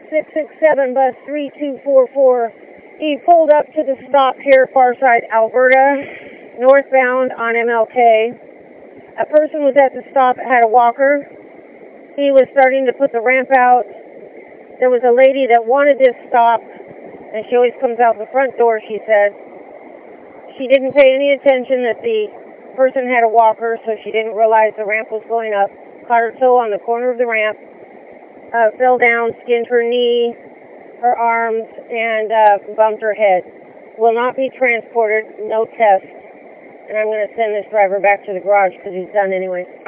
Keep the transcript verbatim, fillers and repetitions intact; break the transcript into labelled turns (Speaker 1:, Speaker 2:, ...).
Speaker 1: six six seven, bus three two four four. He pulled up to the stop here, Farside, Alberta, northbound on M L K. A person was at the stop, had a walker. He was starting to put the ramp out. There was a lady that wanted this stop, and she always comes out the front door, she said. She didn't pay any attention that the person had a walker, so she didn't realize the ramp was going up. Caught her toe on the corner of the ramp, uh, fell down, skinned her knee, her arms, and uh, bumped her head. Will not be transported, no test. And I'm going to send this driver back to the garage because he's done anyway.